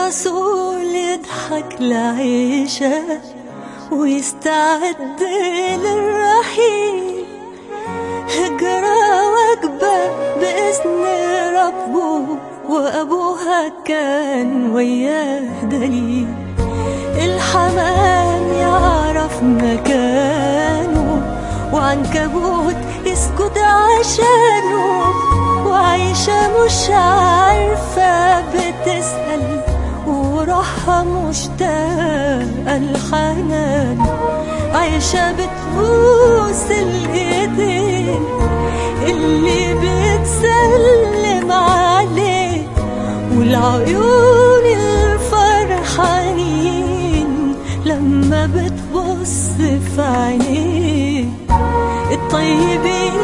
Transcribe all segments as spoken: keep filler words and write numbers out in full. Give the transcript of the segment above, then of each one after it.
الرسول يضحك لعيشة ويستعد للرحيل، هجرة وجبة بإذن ربه وأبوها كان وياه دليل. الحمام يعرف مكانه وعنكبوت يسكت عشانه، وعيشة مش عارفة بتسأل وروحها مشتاقة الحنان. عيشة بتبوس الإيدين اللي بتسلم عليه، والعيون الفرحانين لما بتبص في عينيه. الطيبين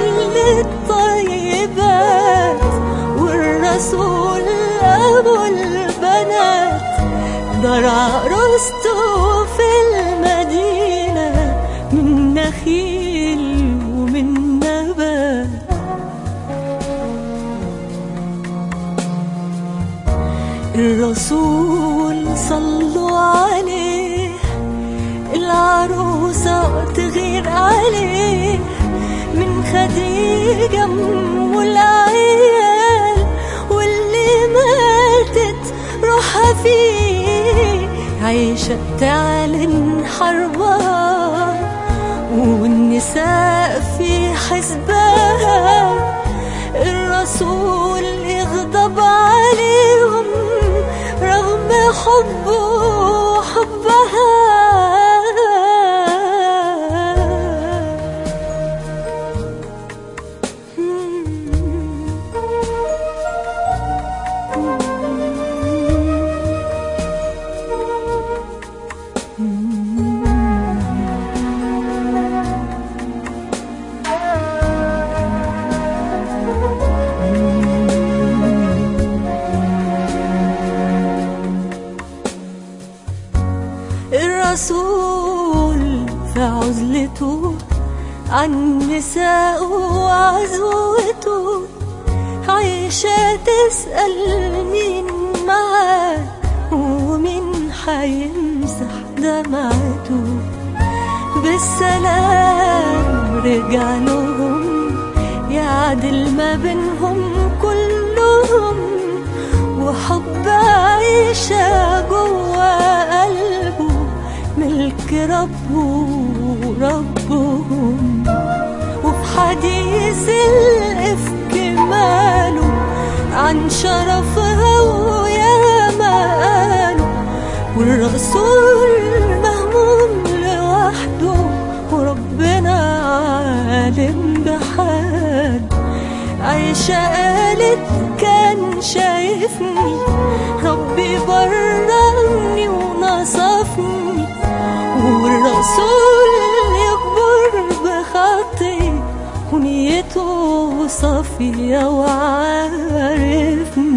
للطيبات والرسول أبو البنات، دار عروسته في المدينة من نخيل ومن نبات. الرسول صلوا عليه، العروسة تغير عليه، من خديجة أم العيال واللي ماتت روحها فيه. عيشة تعلن حربها والنساء في حسبها، الرسول يغضب عليهم رغم حبه وحبها. الرسول في عزلته عن نساء وعزوته، عيشة تسأل مين معاه ومين حيمسح دمعته. بالسلام رجع لهم يعدل ما بينهم كلهم، وحب عيشة جوا قلبه ملك ربه وربهم. وفي حديث الإفك ماله عن شرفها ويا مقاله، والرسول مهموم لوحده وربنا عالم بحاله. عيشة قالت كان شايفني ربي بررني ونصفني، والرسول يكبر بخطي ونيته صافية وعارفني.